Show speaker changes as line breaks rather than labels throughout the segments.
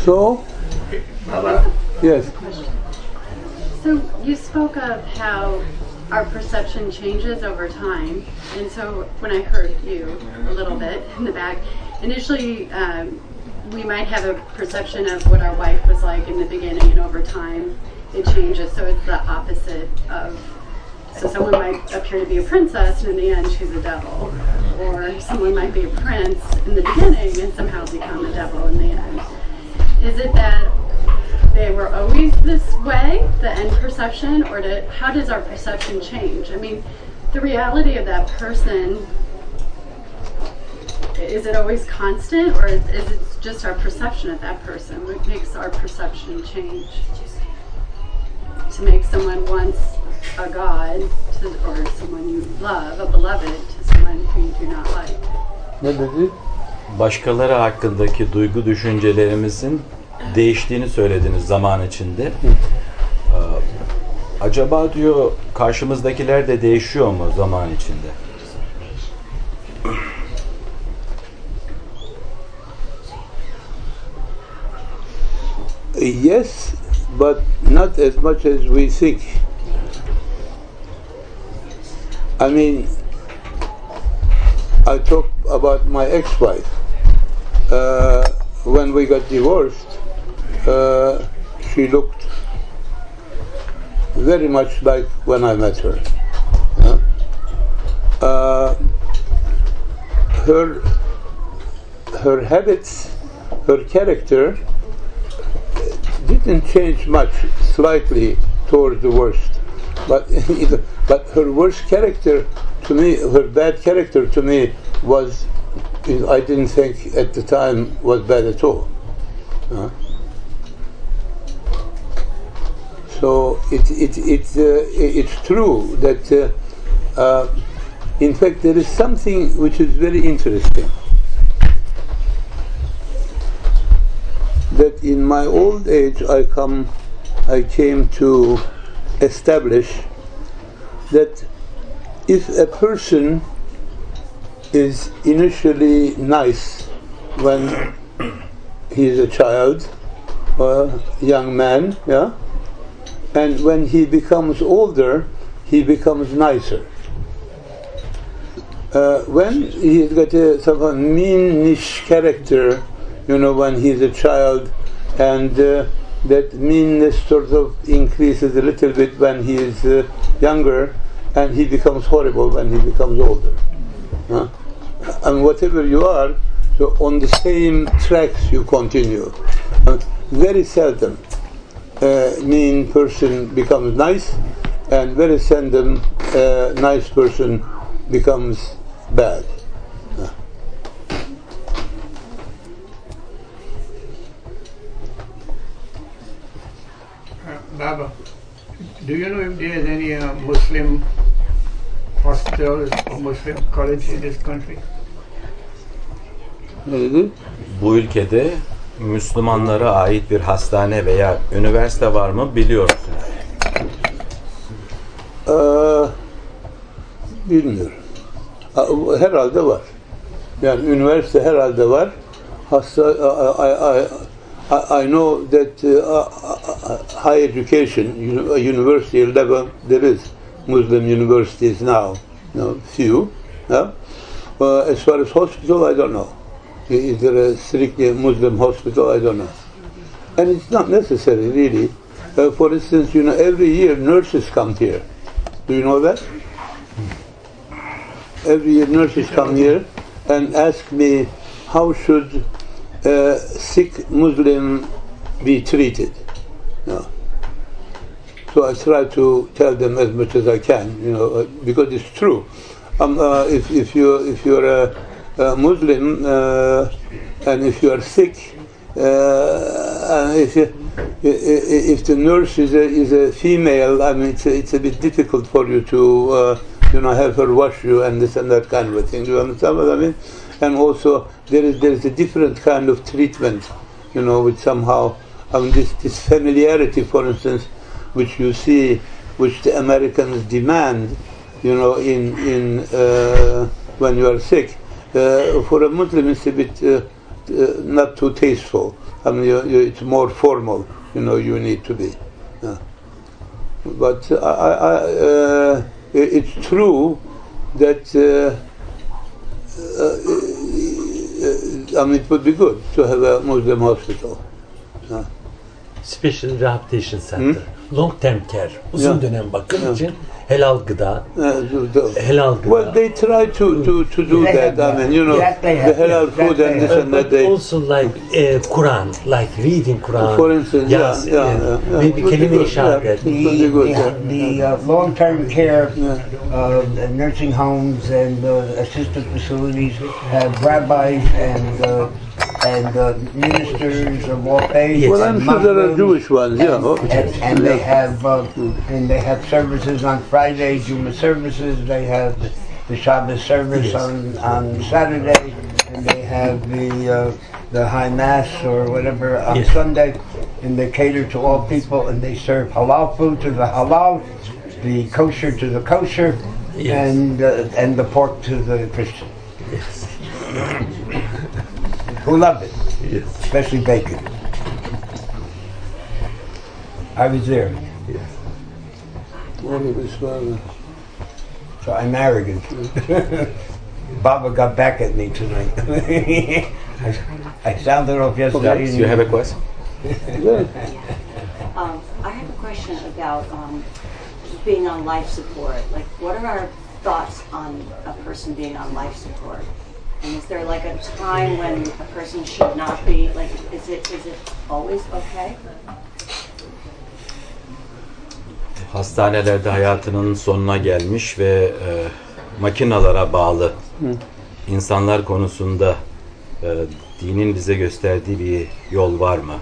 So, yes.
So you spoke of how our perception changes over time, and so when I heard you a little bit in the back, initially we might have a perception of what our wife was like in the beginning, and over time it changes, so it's the opposite of, so someone might appear to be a princess and in the end she's a devil, or someone might be a prince in the beginning and somehow become a devil in the end. Is it that they were always this way, the end perception, or how does our perception change? I mean, the reality of that person, is it always constant, or is it just our perception of that person? What makes our perception change? To make someone once a god, or someone you love, a beloved, to someone who you do not like.
Ne dedi?
Başkaları hakkındaki duygu düşüncelerimizin değiştiğini söylediniz zaman içinde. Acaba diyor karşımızdakiler de değişiyor mu zaman içinde?
Yes, but not as much as we think. I mean, I talk about my ex-wife. When we got divorced, she looked very much like when I met her. Her habits, her character didn't change much, slightly towards the worst. But her worst character to me, her bad character to me was, I didn't think at the time was bad at all. So it's true that in fact there is something which is very interesting, that in my old age I came to establish that if a person is initially nice when he is a child or a young man, yeah, and when he becomes older, he becomes nicer. When he's got a sort of meanish character, you know, when he's a child, and that meanness sort of increases a little bit when he is younger, and he becomes horrible when he becomes older. And whatever you are, so on the same tracks you continue. Very seldom mean person becomes nice, and very seldom nice person becomes bad.
Baba, do you know if there is any Muslim hospitals or Muslim college in this country?
Ne dedi?
Bu ülkede Müslümanlara ait bir hastane veya üniversite var mı biliyor musunuz?
Bilmiyorum. Herhalde var. Yani üniversite herhalde var. I know that high education, university level, there is Muslim universities now, few. Yeah? As far as hospital, I don't know. Is there a strictly Muslim hospital? I don't know. And it's not necessary, really. For instance, every year nurses come here. Do you know that? Every year nurses come here and ask me, how should a sick Muslim be treated? So I try to tell them as much as I can, because it's true. If you're a Muslim and if you are sick, and if the nurse is a female, I mean it's a bit difficult for you to have her wash you and this and that kind of a thing. Do you understand what I mean? And also there is a different kind of treatment, which somehow, this familiarity, for instance, which you see, which the Americans demand, in when you are sick. For a Muslim, it's a bit not too tasteful. I mean, it's more formal. You need to be. But it's true that it would be good to have a Muslim hospital.
Special Rehabilitation Center. Long term care. Uzun dönem bakım için helal gıda. Helal gıda.
Well, they try to do that. I mean, the halal food and this and that.
Also like Quran, like reading Quran.
For instance,
Maybe kelime-i şehadet.
The long-term care nursing homes and assisted facilities have rabbis and ministers of all faiths.
Well, I'm sure there are Jewish ones,
and they have services on Friday, Juma services. They have the Shabbos service on Saturday, and they have the high mass or whatever on Sunday, and they cater to all people, and they serve halal food to the halal, the kosher to the kosher, and the pork to the Christian.
Yes.
Who love it, especially bacon. I was there. So I'm arrogant. Baba got back at me tonight. I sounded off yesterday.
Do you have a question?
I have a question about being on life support. Like, what are our thoughts on a person being on life support? And is there like a time when a person should not be? Like, is it always okay?
Hastanelerde hayatının sonuna gelmiş ve makinalara bağlı insanlar konusunda dinin bize gösterdiği bir yol var mı?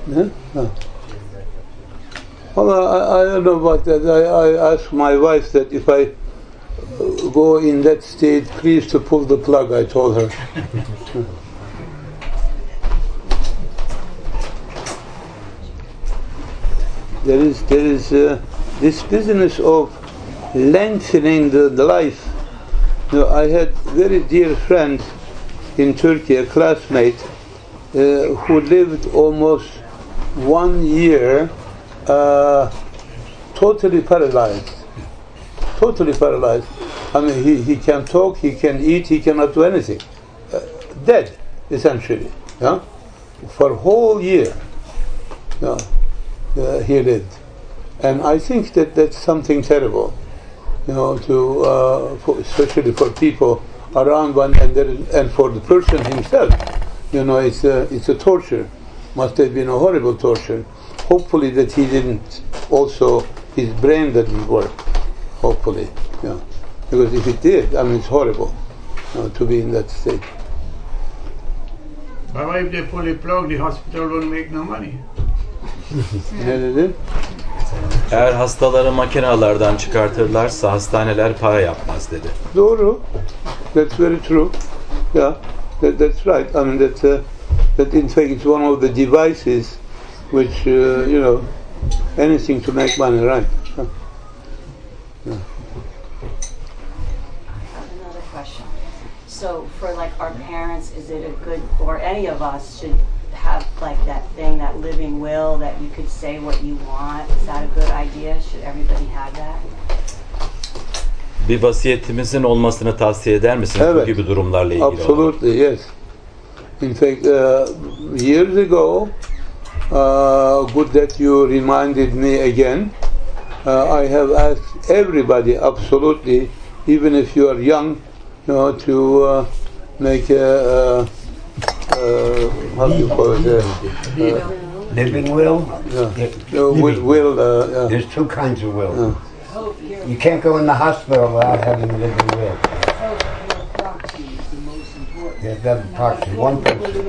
Well, I don't know about that. I asked my wife that if I go in that state, please to pull the plug, I told her. There is this business of lengthening the life. I had very dear friend in Turkey, a classmate, who lived almost 1 year totally paralyzed. Totally paralyzed. I mean, he can talk, he can eat, he cannot do anything. Dead, essentially. For a whole year. He lived. And I think that that's something terrible, especially for people around one, and for the person himself. It's a torture. Must have been a horrible torture. Hopefully that he didn't also, his brain didn't work. Hopefully, because if it did, I mean, it's horrible to be in that state.
But if they pull the plug, the hospital don't make no money.
Ne dedi?
Eğer hastaları makinelerden çıkartırlarsa hastaneler para yapmaz dedi.
Doğru. That's very true. That's right. I mean that in fact it's one of the devices which anything to make money, right?
Another question. So for like our parents, is it a good, or any of us should have like that thing, that living will, that you could say what you want? Is that a good idea? Should everybody have that?
Bir vasiyetimizin olmasını tavsiye eder misiniz bu gibi durumlarla ilgili?
Absolutely, yes. In fact, years ago, good that you reminded me again. I have asked everybody, absolutely, even if you are young, to make a how do you call it?
Living will?
Will.
There's two kinds of will. You can't go in the hospital without having a living will. You have to have a proxy, one person.